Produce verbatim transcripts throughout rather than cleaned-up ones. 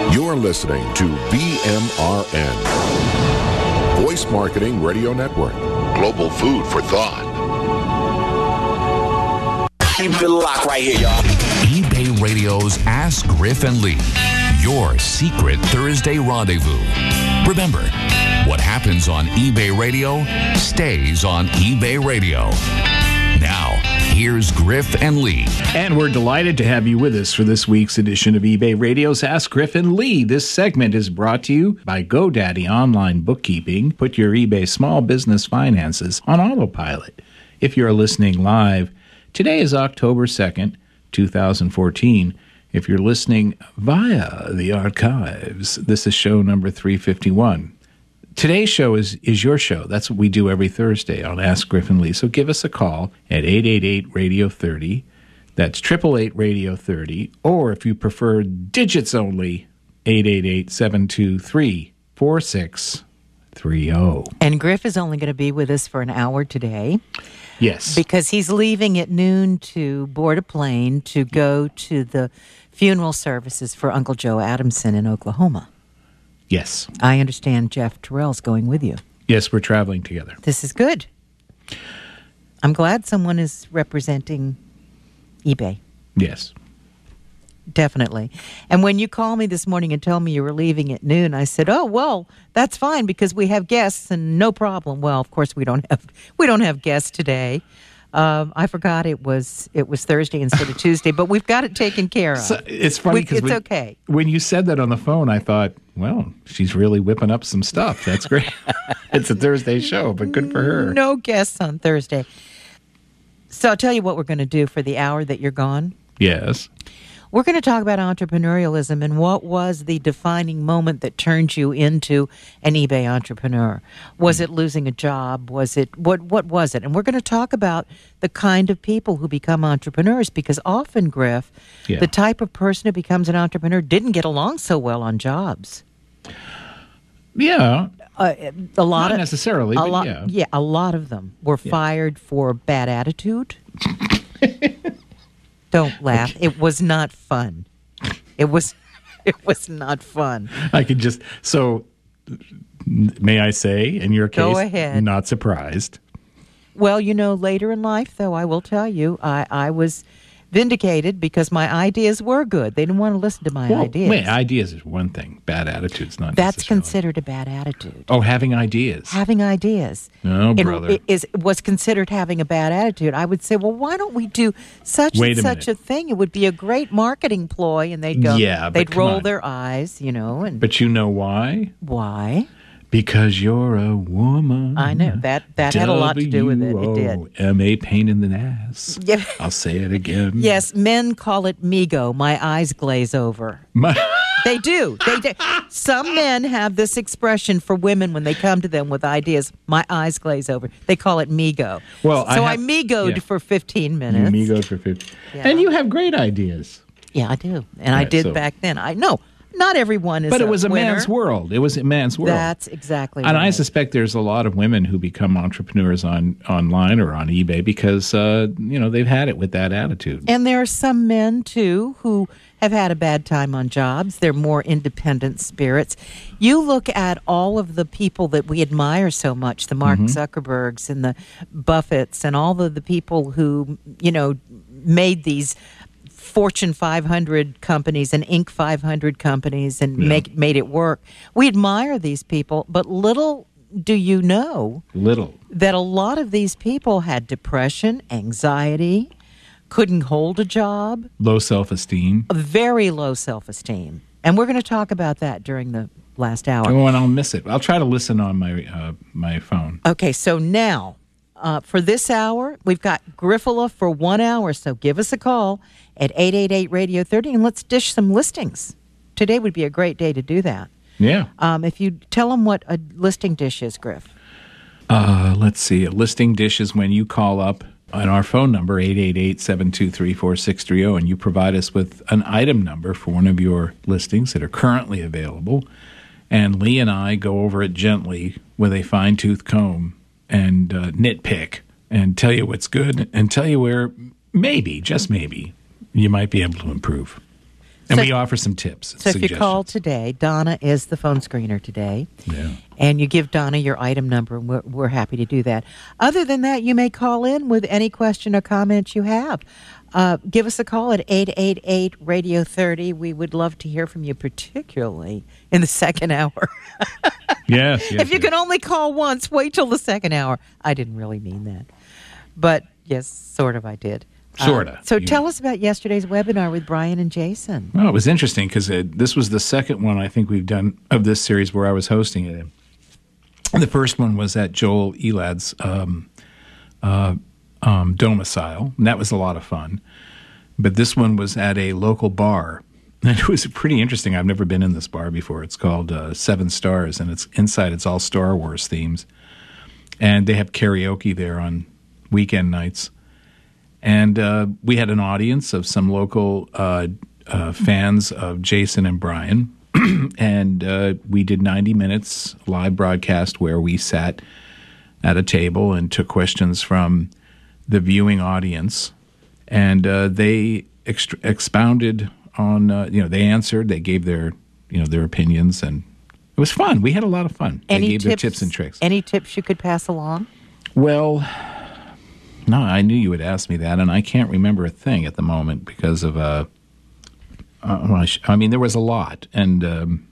You're listening to B M R N, Voice Marketing Radio Network. Global food for thought. Keep it locked right here, y'all. eBay Radio's Ask Griff and Lee, your secret Thursday rendezvous. Remember, what happens on eBay Radio stays on eBay Radio. Now, here's Griff and Lee. And we're delighted to have you with us for this week's edition of eBay Radio's Ask Griff and Lee. This segment is brought to you by GoDaddy Online Bookkeeping. Put your eBay small business finances on autopilot. If you're listening live, today is October second, two thousand fourteen. If you're listening via the archives, this is show number three fifty-one. Today's show is, is your show. That's what we do every Thursday on Ask Griff and Lee. So give us a call at eight eight eight, radio thirty. That's eight eight eight, radio thirty. Or if you prefer digits only, eight eight eight, seven two three, four six three zero. And Griff is only going to be with us for an hour today. Yes. Because he's leaving at noon to board a plane to go to the funeral services for Uncle Joe Adamson in Oklahoma. Yes. I understand Jeff Terrell's going with you. Yes, we're traveling together. This is good. I'm glad someone is representing eBay. Yes. Definitely. And when you called me this morning and told me you were leaving at noon, I said, "Oh, well, that's fine because we have guests and no problem." Well, of course we don't have we don't have guests today. Um, I forgot it was it was Thursday instead of Tuesday, but we've got it taken care of. So it's funny because it's okay. When you said that on the phone, I thought, well, she's really whipping up some stuff. That's great. It's a Thursday show, but good for her. No guests on Thursday. So I'll tell you what we're going to do for the hour that you're gone. Yes. We're going to talk about entrepreneurialism and what was the defining moment that turned you into an eBay entrepreneur. Was it losing a job? Was it what? What was it? And we're going to talk about the kind of people who become entrepreneurs because often, Griff, Yeah. the type of person who becomes an entrepreneur didn't get along so well on jobs. Yeah. Uh, a lot Not of necessarily, a but lot, yeah. yeah, a lot of them were Yeah. fired for bad attitude. Don't laugh. Okay. It was not fun. It was it was not fun. I could just, so may I say, in your case, Go ahead. not surprised. Well, you know, later in life, though, I will tell you, I, I was vindicated because my ideas were good. They didn't want to listen to my Well, ideas. wait, ideas is one thing. Bad attitude's not That's necessarily. considered a bad attitude. Oh, having ideas. Having ideas. Oh, It- brother. It is, was considered having a bad attitude. I would say, well, why don't we do such Wait and a such minute. a thing? It would be a great marketing ploy. And they'd go, Yeah, but they'd come roll on. their eyes, you know, and But you know why? why? Because you're a woman. I know. That that had a lot to do with it. It did. W O M A, pain in the ass. Yeah. I'll say it again. Yes, men call it migo. My eyes glaze over. My, They do. They do. Some men have this expression for women when they come to them with ideas. My eyes glaze over. They call it migo. Well, so I I, have- migoed yeah. for fifteen you minutes. amigos for fifty. Yeah. And you have great ideas. Yeah, I do, and I Right, did so- back then. I know not everyone is, But it was a winner. man's world. It was a man's world. That's exactly And right. I suspect there's a lot of women who become entrepreneurs on online or on eBay because, uh, you know, they've had it with that attitude. And there are some men, too, who have had a bad time on jobs. They're more independent spirits. You look at all of the people that we admire so much, the Mark Mm-hmm. Zuckerbergs and the Buffetts and all of the people who, you know, made these Fortune five hundred companies and Inc five hundred companies and Yeah. make made it work. We admire these people, but little do you know Little. that a lot of these people had depression, anxiety, couldn't hold a job, Low self-esteem. a very low self-esteem. And we're going to talk about that during the last hour. Oh, and I'll miss it. I'll try to listen on my uh, my phone. Okay, so now, uh, for this hour, we've got Griffula for one hour, so give us a call at eight eight eight, radio thirty, and let's dish some listings. Today would be a great day to do that. Yeah. Um, if you tell them what a listing dish is, Griff. Uh, let's see. A listing dish is when you call up on our phone number, eight eight eight, seven two three, four six three zero, and you provide us with an item number for one of your listings that are currently available. And Lee and I go over it gently with a fine-tooth comb and uh, nitpick and tell you what's good and tell you where maybe, just maybe, you might be able to improve. And So- we offer some tips. So if you suggestions. call today, Donna is the phone screener today. Yeah. And you give Donna your item number, and we're, we're happy to do that. Other than that, you may call in with any question or comment you have. Uh, give us a call at eight eight eight, radio thirty. We would love to hear from you, particularly in the second hour. Yes, yes. If you yes. can only call once, wait till the second hour. I didn't really mean that. But, yes, sort of I did. Sorta, Uh, so yeah. tell us about yesterday's webinar with Brian and Jason. Well, it was interesting because this was the second one I think we've done of this series where I was hosting it. And the first one was at Joel Elad's um, uh, um, domicile, and that was a lot of fun. But this one was at a local bar, and it was pretty interesting. I've never been in this bar before. It's called uh, Seven Stars, and it's inside. It's all Star Wars themes, and they have karaoke there on weekend nights. And uh, we had an audience of some local uh, uh, fans of Jason and Brian. and uh, we did ninety minutes live broadcast where we sat at a table and took questions from the viewing audience. And uh, they ex- expounded on, uh, you know, they answered, they gave their, you know, their opinions. And it was fun. We had a lot of fun. Any they gave tips, their tips and tricks. Any tips you could pass along? Well, no, I knew you would ask me that, and I can't remember a thing at the moment because of, uh, uh, well, I, sh- I mean, there was a lot, and um,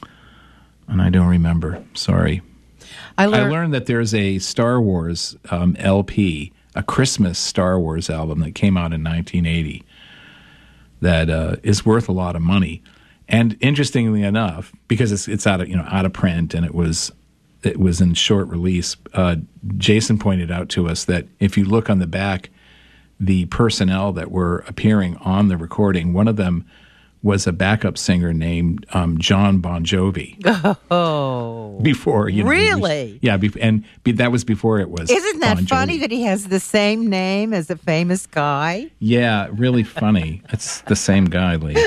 and I don't remember. Sorry. I I learned, learned that there's a Star Wars um, L P, a Christmas Star Wars album that came out in nineteen eighty that uh, is worth a lot of money. And interestingly enough, because it's it's out of you know out of print and it was it was in short release, uh, Jason pointed out to us that if you look on the back, the personnel that were appearing on the recording, one of them was a backup singer named um, John Bon Jovi. oh, Before you know, he was- Really? yeah, bef- and be, that was before it was. isn't that Bon funny Jovi. that he has the same name as a famous guy? Yeah, really funny. It's the same guy, Lee.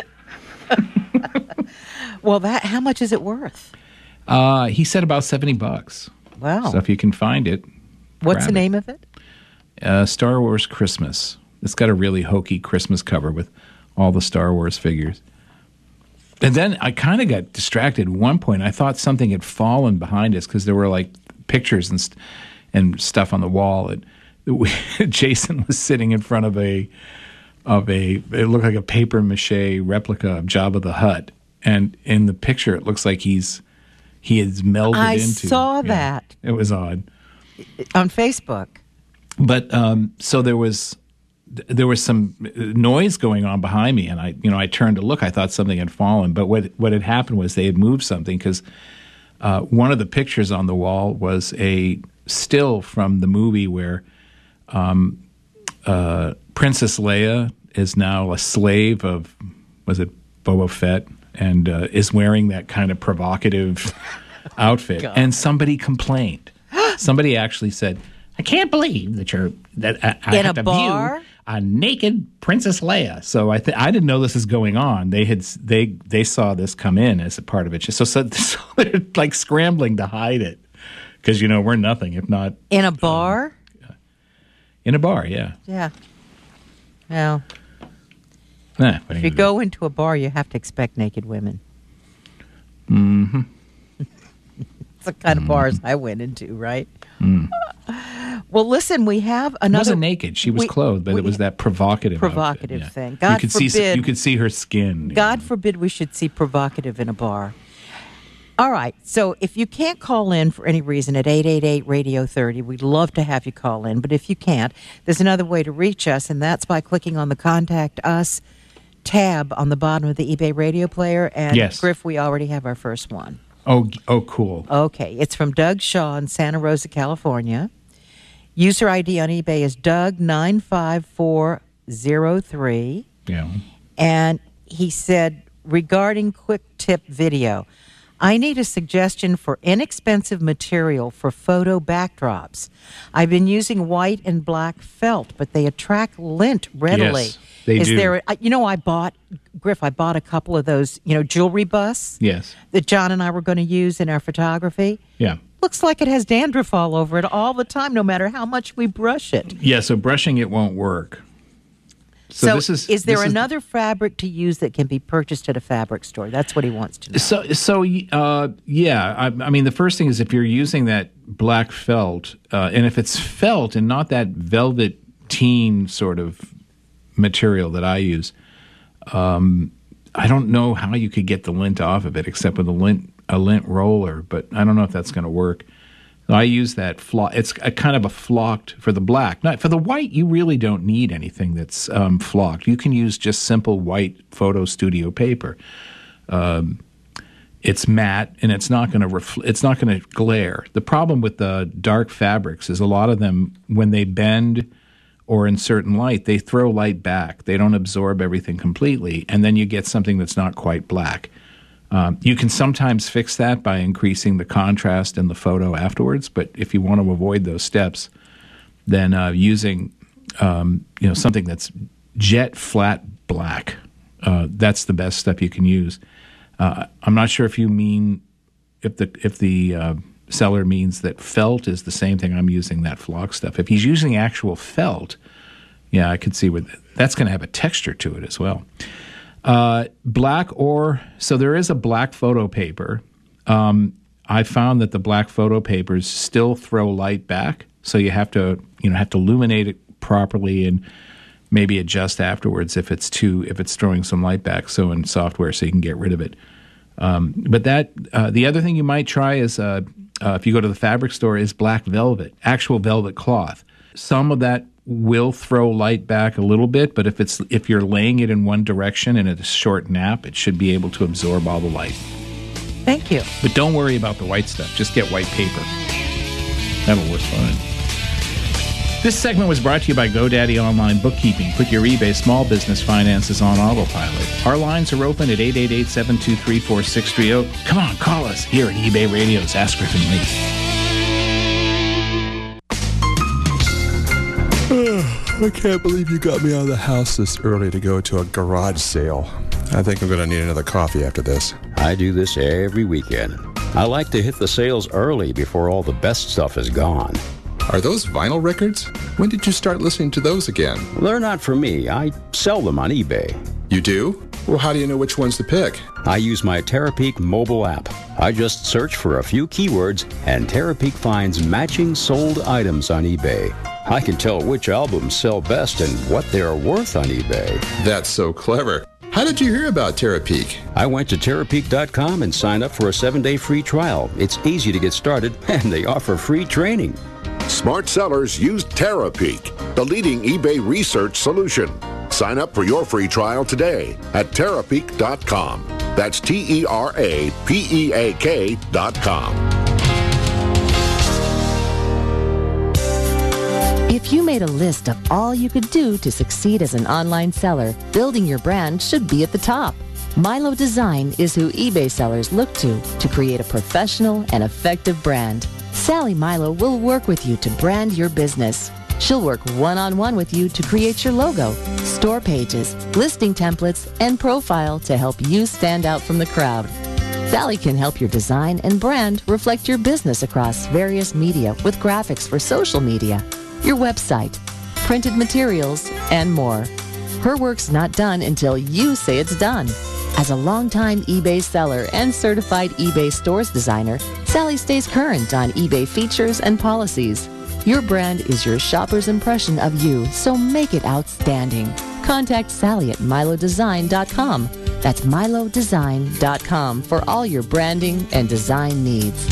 Well, that how much is it worth? Uh, he said about seventy bucks. Wow. So if you can find it, What's grab the it. name of it? Uh, Star Wars Christmas. It's got a really hokey Christmas cover with all the Star Wars figures. And then I kind of got distracted at one point. I thought something had fallen behind us because there were like pictures and st- and stuff on the wall. And we, Jason was sitting in front of a of a it looked like a paper mache replica of Jabba the Hutt. And in the picture, it looks like he's he has melded I into. saw yeah, that. It was odd. On Facebook. But um, so there was there was some noise going on behind me, and I you know I turned to look. I thought something had fallen, but what what had happened was they had moved something because uh, one of the pictures on the wall was a still from the movie where um, uh, Princess Leia is now a slave of was it Boba Fett and uh, is wearing that kind of provocative outfit, and somebody complained. Somebody actually said, I can't believe that you're that I, I In have a to bar? view a naked Princess Leia. So I th- I didn't know this was going on. They had they they saw this come in as a part of it. So, so, so they're like scrambling to hide it because you know we're nothing if not In a bar? in a bar. Yeah. Yeah. Well, Nah, what are if you gonna go into a bar, you have to expect naked women. Mm-hmm. It's the kind of bars I went into, right? Well, listen, we have do? another. It wasn't naked. She was we- clothed, but we- it was that provocative, Provocative outfit, thing. you God could see forbid- you could see her skin. you God know. forbid we should see provocative in a bar. All right. So if you can't call in for any reason at eight eight eight, radio thirty, we'd love to have you call in. But if you can't, there's another way to reach us, and that's by clicking on the Contact Us tab on the bottom of the eBay radio player. And Yes. Griff, we already have our first one. Oh, oh, cool. Okay. It's from Doug Shaw in Santa Rosa, California. User I D on eBay is Doug nine five four zero three. Yeah. And he said, regarding quick tip video, I need a suggestion for inexpensive material for photo backdrops. I've been using white and black felt, but they attract lint readily. Yes, they Is do. there, a- you know, I bought, Griff, I bought a couple of those, you know, jewelry busts Yes. that John and I were going to use in our photography. Yeah. Looks like it has dandruff all over it all the time, no matter how much we brush it. Yeah. So brushing it won't work. So, So, this is is there this another fabric to use that can be purchased at a fabric store? That's what he wants to know. So, so uh, yeah. I, I mean, the first thing is if you're using that black felt, uh, and if it's felt and not that velveteen sort of material that I use, um, I don't know how you could get the lint off of it except with a lint a lint roller. But I don't know if that's going to work. So I use that flock. It's a kind of a flocked for the black. Not for the white. You really don't need anything that's um, flocked. You can use just simple white photo studio paper. Um, it's matte and it's not going to refl- it's not going to glare. The problem with the dark fabrics is a lot of them, when they bend or in certain light, they throw light back. They don't absorb everything completely, and then you get something that's not quite black. Um, you can sometimes fix that by increasing the contrast in the photo afterwards, but if you want to avoid those steps, then uh, using um, you know something that's jet flat black, uh, that's the best step you can use. Uh, I'm not sure if you mean if the if the uh, seller means that felt is the same thing I'm using, that flock stuff. If he's using actual felt, yeah, I could see where that's going to have a texture to it as well. Uh, black or, so there is a black photo paper. Um, I found that the black photo papers still throw light back, so you have to, you know, have to illuminate it properly and maybe adjust afterwards if it's too, if it's throwing some light back, so in software so you can get rid of it. Um, but that, uh, the other thing you might try is, uh, uh, if you go to the fabric store, is black velvet, actual velvet cloth. Some of that will throw light back a little bit, but if it's if you're laying it in one direction and it's a short nap, it should be able to absorb all the light. Thank you. But don't worry about the white stuff. Just get white paper. That'll work fine. This segment was brought to you by GoDaddy Online Bookkeeping. Put your eBay small business finances on autopilot. Our lines are open at eight eight eight, seven two three, four six three zero. Come on, call us here at eBay Radio's Ask Griffin Lee. I can't believe you got me out of the house this early to go to a garage sale. I think I'm going to need another coffee after this. I do this every weekend. I like to hit the sales early before all the best stuff is gone. Are those vinyl records? When did you start listening to those again? They're not for me. I sell them on eBay. You do? Well, how do you know which ones to pick? I use my Terapeak mobile app. I just search for a few keywords, and Terapeak finds matching sold items on eBay. I can tell which albums sell best and what they're worth on eBay. That's so clever. How did you hear about Terapeak? I went to Terapeak dot com and signed up for a seven-day free trial. It's easy to get started, and they offer free training. Smart sellers use Terapeak, the leading eBay research solution. Sign up for your free trial today at Terapeak dot com. That's T E R A P E A K dot com. If you made a list of all you could do to succeed as an online seller, building your brand should be at the top. Milo Design is who eBay sellers look to to create a professional and effective brand. Sally Milo will work with you to brand your business. She'll work one-on-one with you to create your logo, store pages, listing templates, and profile to help you stand out from the crowd. Sally can help your design and brand reflect your business across various media with graphics for social media, your website, printed materials, and more. Her work's not done until you say it's done. As a longtime eBay seller and certified eBay stores designer, Sally stays current on eBay features and policies. Your brand is your shopper's impression of you, so make it outstanding. Contact Sally at Milo Design dot com. That's Milo Design dot com for all your branding and design needs.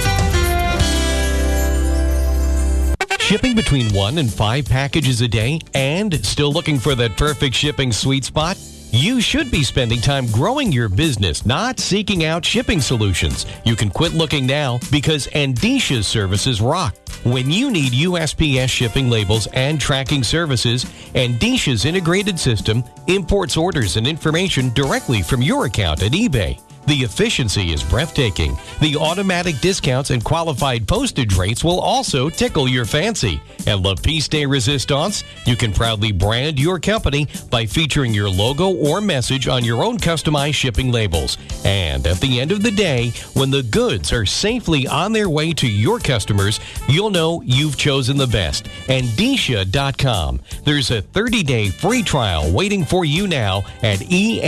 Shipping between one and five packages a day and still looking for that perfect shipping sweet spot? You should be spending time growing your business, not seeking out shipping solutions. You can quit looking now because Andisha's services rock. When you need U S P S shipping labels and tracking services, Andisha's integrated system imports orders and information directly from your account at eBay. The efficiency is breathtaking. The automatic discounts and qualified postage rates will also tickle your fancy. And La Piece de Resistance, you can proudly brand your company by featuring your logo or message on your own customized shipping labels. And at the end of the day, when the goods are safely on their way to your customers, you'll know you've chosen the best. Endicia dot com. There's a thirty-day free trial waiting for you now at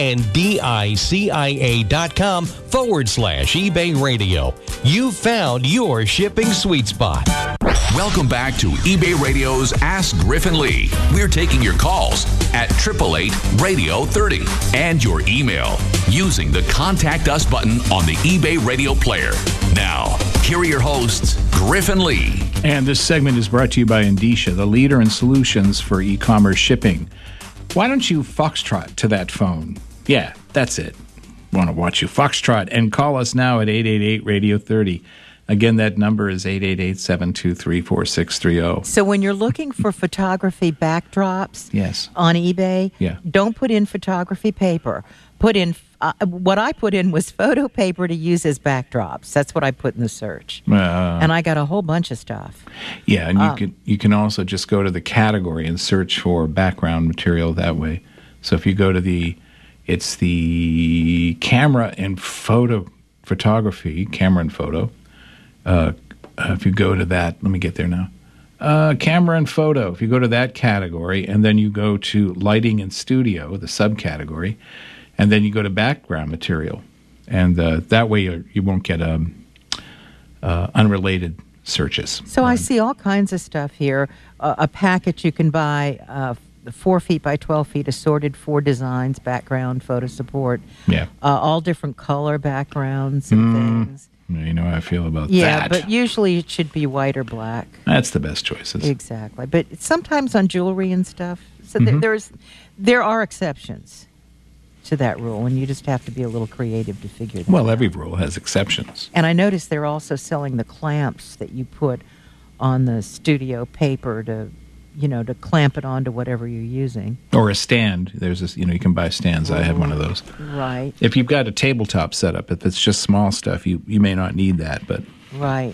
E-N-D-I-C-I-A dot com forward slash eBay Radio. You've found your shipping sweet spot. Welcome back to eBay Radio's Ask Griffin Lee. We're taking your calls at eight eight eight, radio thirty and your email using the Contact Us button on the eBay Radio player. Now, here are your hosts, Griffin Lee. And this segment is brought to you by Endicia, the leader in solutions for e-commerce shipping. Why don't you foxtrot to that phone? Yeah, that's it. Want to watch you foxtrot and call us now at eight eight eight, radio thirty. Again, that number is eight eight eight, seven two three, four six three zero. So when you're looking for photography backdrops yes. on eBay, yeah. don't put in photography paper. Put in uh, what I put in was photo paper to use as backdrops. That's what I put in the search, uh, and I got a whole bunch of stuff. Yeah, and you um, can you can also just go to the category and search for background material that way. So if you go to the, it's the camera and photo photography, camera and photo. Uh, uh, if you go to that, let me get there now. Uh, camera and photo. If you go to that category, and then you go to lighting and studio, the subcategory, and then you go to background material, and uh, that way you you won't get um, uh, unrelated searches. So I see all kinds of stuff here. Uh, a packet you can buy, uh, four feet by twelve feet, assorted four designs, background, photo support. Yeah. Uh, all different color backgrounds and Mm. things. You know how I feel about Yeah, that. but usually it should be white or black. That's the best choices. Exactly. But sometimes on jewelry and stuff, so th- Mhm. there's there are exceptions to that rule, and you just have to be a little creative to figure that Well, out. every rule has exceptions. And I noticed they're also selling the clamps that you put on the studio paper to, you know, to clamp it onto whatever you're using. Or a stand. There's this, you know, you can buy stands. I have one of those. Right. If you've got a tabletop setup, if it's just small stuff, you, you may not need that. But Right.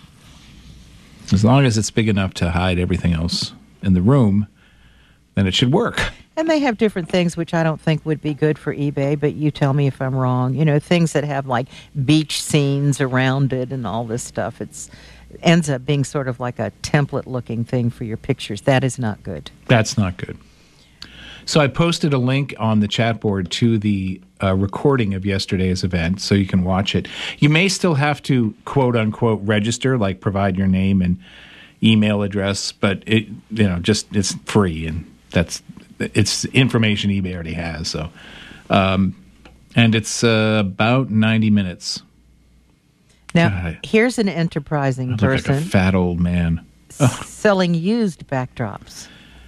as long as it's big enough to hide everything else in the room, then it should work. And they have different things which I don't think would be good for eBay, but you tell me if I'm wrong. You know, things that have like beach scenes around it and all this stuff. It's ends up being sort of like a template-looking thing for your pictures. That is not good. That's not good. So I posted a link on the chat board to the uh, recording of yesterday's event, so you can watch it. You may still have to quote-unquote register, like provide your name and email address, but it, you know, just it's free, and that's it's information eBay already has. So, um, and it's uh, about ninety minutes. Now, God, here's an enterprising I look person like a fat old man. s- selling used backdrops.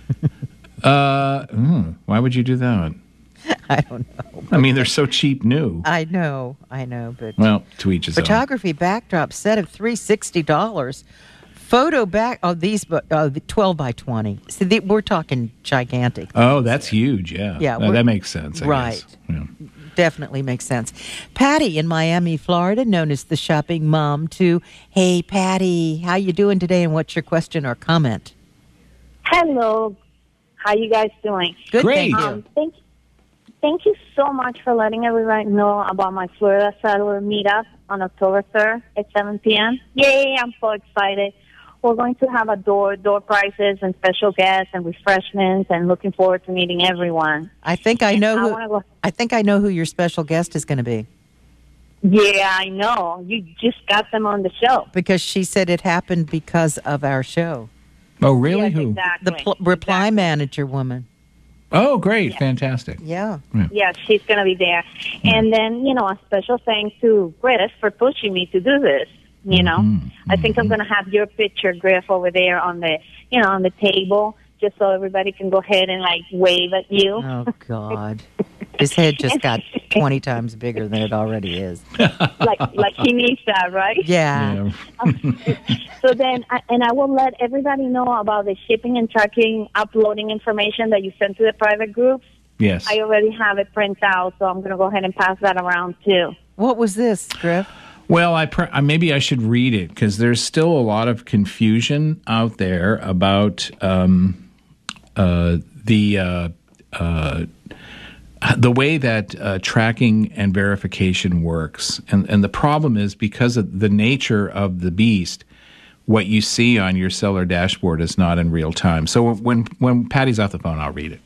Uh, mm, why would you do that? I don't know. I mean, they're so cheap new. I know, I know, but Well, to each his own. photography backdrop set of three hundred sixty dollars. Photo back, oh, these, uh, twelve by twenty. See, the, we're talking gigantic. Oh, that's huge, yeah. Yeah, Uh, we're- that makes sense, I right. guess. Yeah. Definitely makes sense. Patty in Miami, Florida, known as the shopping mom, to, hey, Patty, how you doing today, and what's your question or comment? Hello. How you guys doing? Good, Great. thank you. Um, thank, thank you so much for letting everybody know about my Florida Settler meetup on October third at seven p.m. Yay, I'm so excited. We're going to have a door, door prizes and special guests and refreshments, and looking forward to meeting everyone. I think I know I who, wanna go- I think I know who your special guest is going to be, Yeah, I know. You just got them on the show. because she said it happened because of our show. Oh, really? Yes, Who? exactly. The pl- reply Exactly. manager woman. Oh, great. Fantastic. Yeah. Yeah, she's going to be there. And then, you know, a special thanks to Griff for pushing me to do this, you know. Mhm, I think I'm going to have your picture, Griff, over there on the, you know, on the table, just so everybody can go ahead and, like, wave at you. Oh, God. His head just got twenty times bigger than it already is. like, like he needs that, right? Yeah. Yeah. So then, I, and I will let everybody know about the shipping and tracking, uploading information that you sent to the private groups. Yes. I already have it printed out, so I'm going to go ahead and pass that around, too. What was this, Griff? Well, I pr- maybe I should read it because there's still a lot of confusion out there about um, uh, the uh, uh, the way that uh, tracking and verification works, and and the problem is because of the nature of the beast, what you see on your seller dashboard is not in real time. So when when Patty's off the phone, I'll read it.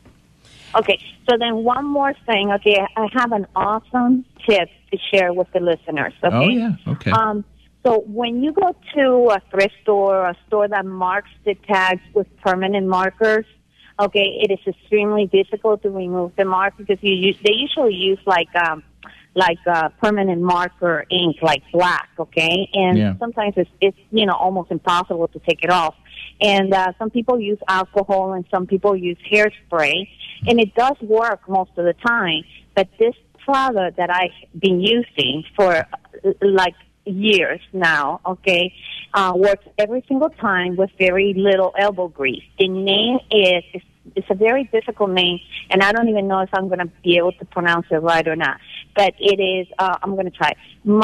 Okay, so then one more thing. Okay, I have an awesome tip to share with the listeners. Okay? Oh, yeah, okay. Um, so when you go to a thrift store or a store that marks the tags with permanent markers, okay, it is extremely difficult to remove the mark because you use, they usually use like um, like uh, permanent marker ink, like black, okay? And Yeah. sometimes it's, it's, you know, almost impossible to take it off. And uh, some people use alcohol and some people use hairspray. And it does work most of the time. But this product that I've been using for uh, like years now, okay, uh, works every single time with very little elbow grease. The name is, it's, it's a very difficult name, and I don't even know if I'm going to be able to pronounce it right or not. But it is, uh, I'm going to try,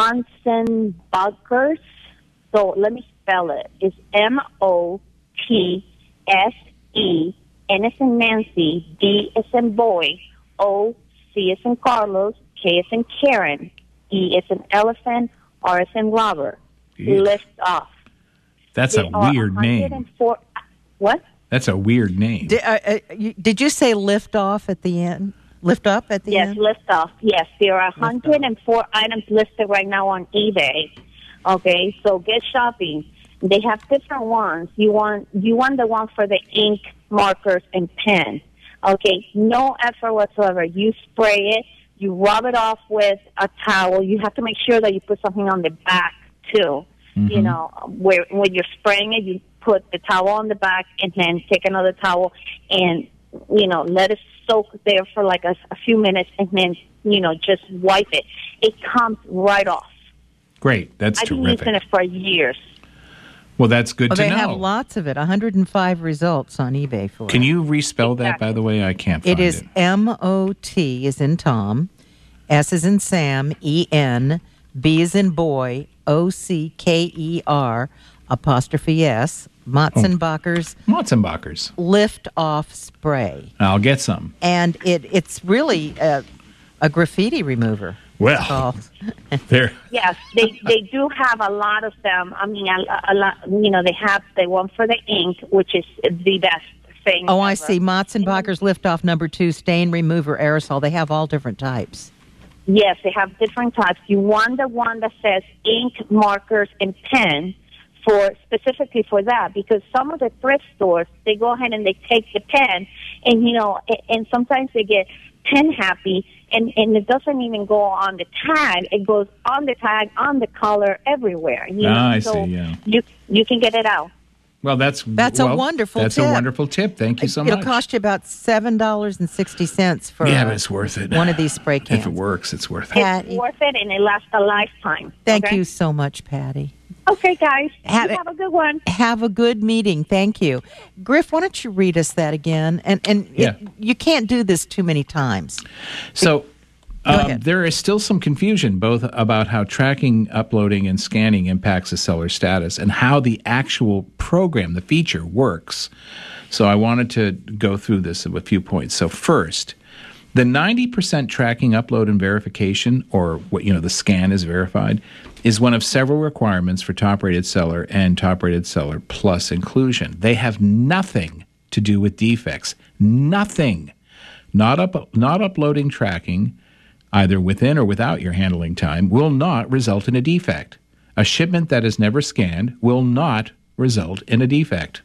Monson Bunkers. So let me spell it. It's M O T S E N as in Nancy, D as in boy, O, C as in Carlos, K as in Karen, E as in elephant, R as in Robert. Ew. Lift off. That's They a are weird name. one hundred four What? That's a weird name. Did, uh, uh, you, did you say lift off at the end? Lift up at the Yes, end? lift off. Yes, there are one hundred four items listed right now on eBay. Okay, so get shopping. They have different ones. You want you want the one for the ink, markers, and pen. Okay, no effort whatsoever. You spray it. You rub it off with a towel. You have to make sure that you put something on the back too. Mm-hmm. You know, where when you're spraying it, you put the towel on the back and then take another towel and, you know, let it soak there for like a, a few minutes and then, you know, just wipe it. It comes right off. Great. That's I've been terrific. using it for years. Well, that's good Well, to they know. have lots of it. one hundred five results on eBay for Can it. you respell that, by the way? I can't find It is it. M O T is in Tom, S is in Sam, E N, B is in boy, O C K E R, apostrophe S, Motzenbacher's Motzenbacher's Lift Off Spray. I'll get some. And it it's really a, a graffiti remover. Well, there. Yes, they they do have a lot of them. I mean, a, a lot. You know, they have the one for the ink, which is the best thing. Oh, I ever. see. Motzenbacher's Lift Off number two, stain remover aerosol. They have all different types. Yes, they have different types. You want the one that says ink, markers, and pen for specifically for that, because some of the thrift stores, they go ahead and they take the pen, and you know, and, and sometimes they get pen happy, and, and it doesn't even go on the tag. It goes on the tag, on the collar, everywhere. You Ah, know? I so see, yeah. You you can get it out. Well, that's That's a well, wonderful That's tip. a wonderful tip. Thank you so It'll much. cost you about seven dollars and sixty cents for yeah, uh, but it's worth it. one of these spray cans. If it works, it's worth it. Patty, It's worth it, and it lasts a lifetime. thank okay? you so much, Patty. Okay, guys. Have you it- have a good one. Have a good meeting. Thank you. Griff, why don't you read us that again? And and Yeah. it, you can't do this too many times. So Go um, ahead. there is still some confusion both about how tracking, uploading, and scanning impacts a seller's status and how the actual program, the feature, works. So I wanted to go through this with a few points. So first, the ninety percent tracking, upload, and verification, or what you know, the scan is verified, is one of several requirements for top-rated seller and top-rated seller plus inclusion. They have nothing to do with defects. Nothing. Not up, not uploading tracking, either within or without your handling time, will not result in a defect. A shipment that is never scanned will not result in a defect.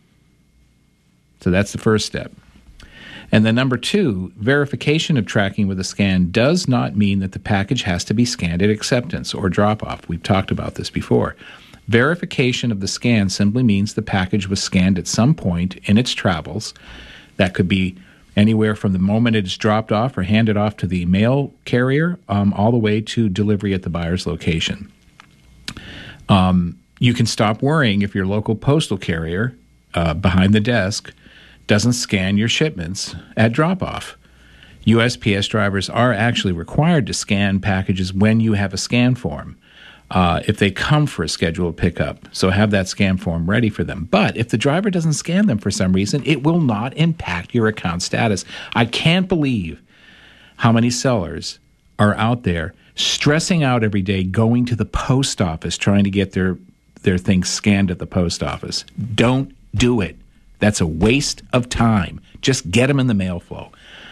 So that's the first step. And then number two, verification of tracking with a scan does not mean that the package has to be scanned at acceptance or drop-off. We've talked about this before. Verification of the scan simply means the package was scanned at some point in its travels. That could be anywhere from the moment it's dropped off or handed off to the mail carrier, um, all the way to delivery at the buyer's location. Um, you can stop worrying if your local postal carrier uh, behind the desk doesn't scan your shipments at drop-off. U S P S drivers are actually required to scan packages when you have a scan form. Uh, if they come for a scheduled pickup. So have that scan form ready for them. But if the driver doesn't scan them for some reason, it will not impact your account status. I can't believe how many sellers are out there stressing out every day, going to the post office, trying to get their, their things scanned at the post office. Don't do it. That's a waste of time. Just get them in the mail flow.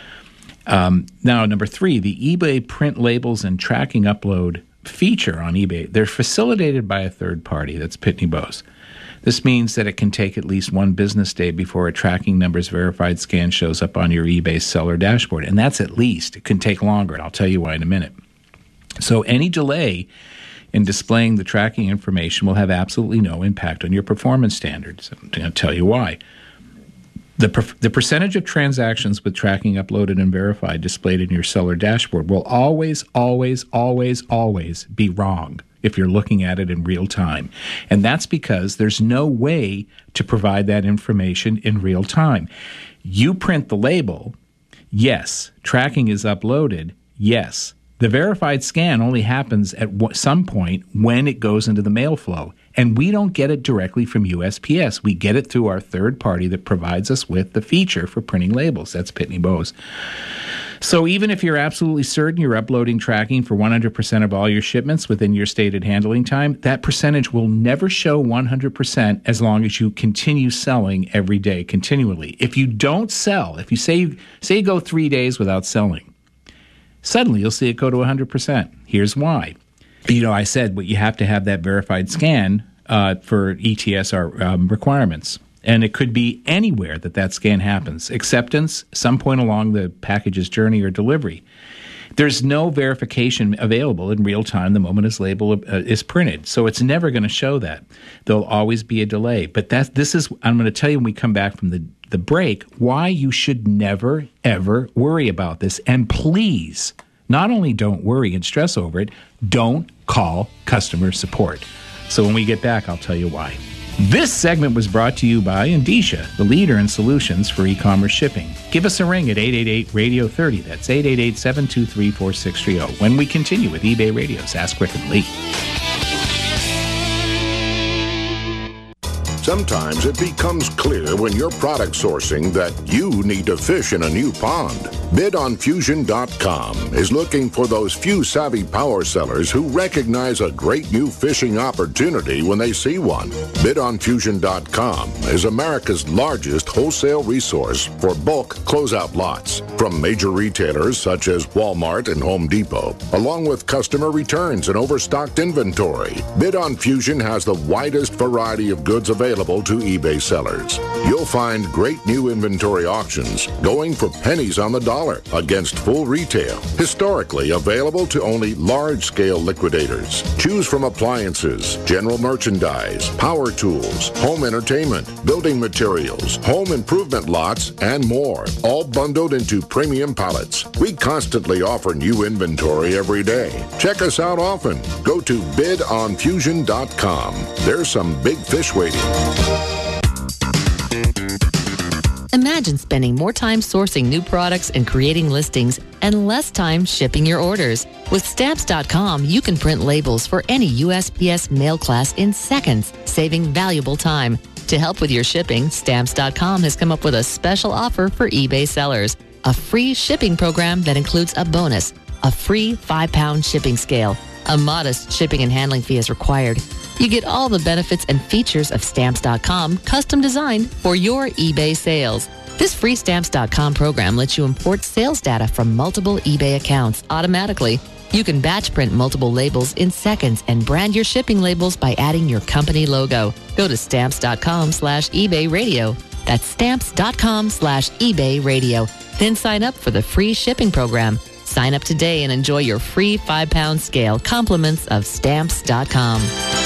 Um, now, number three, the eBay print labels and tracking upload feature on eBay, they're facilitated by a third party. That's Pitney Bowes. This means that it can take at least one business day before a tracking number's verified scan shows up on your eBay seller dashboard. And that's at least. It can take longer, and I'll tell you why in a minute. So any delay in displaying the tracking information will have absolutely no impact on your performance standards. I'm going to tell you why. The, per- the percentage of transactions with tracking uploaded and verified displayed in your seller dashboard will always, always, always, always be wrong if you're looking at it in real time. And that's because there's no way to provide that information in real time. You print the label, yes. Tracking is uploaded, yes. The verified scan only happens at some point when it goes into the mail flow. And we don't get it directly from U S P S. We get it through our third party that provides us with the feature for printing labels. That's Pitney Bowes. So even if you're absolutely certain you're uploading tracking for one hundred percent of all your shipments within your stated handling time, that percentage will never show one hundred percent as long as you continue selling every day continually. If you don't sell, if you say, say you go three days without selling, suddenly you'll see it go to one hundred percent. Here's why. You know, I said well, you have to have that verified scan uh, for E T S R um, requirements. And it could be anywhere that that scan happens. Acceptance, some point along the package's journey or delivery. There's no verification available in real time the moment his label uh, is printed. So it's never going to show that. There'll always be a delay. But that's, this is, I'm going to tell you when we come back from the, the break, why you should never, ever worry about this. And please, not only don't worry and stress over it, don't call customer support. So when we get back, I'll tell you why. This segment was brought to you by Endicia, the leader in solutions for e-commerce shipping. Give us a ring at eight eight eight, radio thirty. That's eight eight eight, seven two three, four six three zero. When we continue with eBay Radio's Ask Griffin Lee. Sometimes it becomes clear when you're product sourcing that you need to fish in a new pond. bid on fusion dot com is looking for those few savvy power sellers who recognize a great new fishing opportunity when they see one. bid on fusion dot com is America's largest wholesale resource for bulk closeout lots from major retailers such as Walmart and Home Depot, along with customer returns and overstocked inventory. Bid-On Fusion has the widest variety of goods available to eBay sellers. You'll find great new inventory auctions going for pennies on the dollar against full retail, historically available to only large-scale liquidators. Choose from appliances, general merchandise, power tools, home entertainment, building materials, home improvement lots, and more, all bundled into premium pallets. We constantly offer new inventory every day. Check us out often. Go to bid on fusion dot com. There's some big fish waiting. Imagine spending more time sourcing new products and creating listings and less time shipping your orders. With Stamps dot com, you can print labels for any U S P S mail class in seconds, saving valuable time. To help with your shipping, Stamps dot com has come up with a special offer for eBay sellers. A free shipping program that includes a bonus, a free five-pound shipping scale. A modest shipping and handling fee is required. You get all the benefits and features of Stamps dot com, custom designed for your eBay sales. This free Stamps dot com program lets you import sales data from multiple eBay accounts automatically. You can batch print multiple labels in seconds and brand your shipping labels by adding your company logo. Go to Stamps dot com slash eBay radio. That's Stamps dot com slash eBay radio. Then sign up for the free shipping program. Sign up today and enjoy your free five-pound scale. Compliments of Stamps dot com.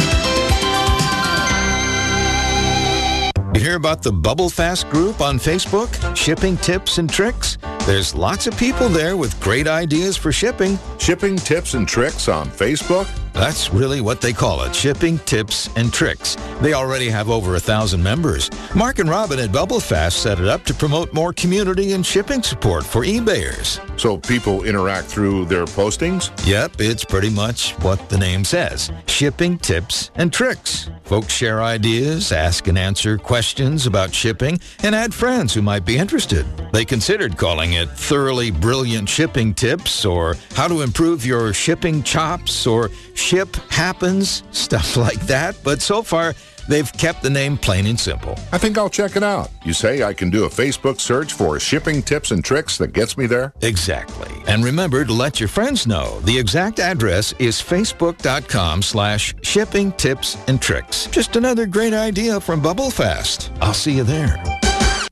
You hear about the Bubble Fast group on Facebook? Shipping tips and tricks? There's lots of people there with great ideas for shipping. Shipping tips and tricks on Facebook? That's really what they call it, Shipping Tips and Tricks. They already have over a thousand members. Mark and Robin at BubbleFast set it up to promote more community and shipping support for eBayers. So people interact through their postings? Yep, it's pretty much what the name says, Shipping Tips and Tricks. Folks share ideas, ask and answer questions about shipping, and add friends who might be interested. They considered calling it Thoroughly Brilliant Shipping Tips, or How to Improve Your Shipping Chops, or Ship Happens, stuff like that. But so far, they've kept the name plain and simple. I think I'll check it out. You say I can do a Facebook search for Shipping Tips and Tricks that gets me there? Exactly. And remember to let your friends know. The exact address is facebook.com slash shipping tips and tricks. Just another great idea from BubbleFast. I'll see you there.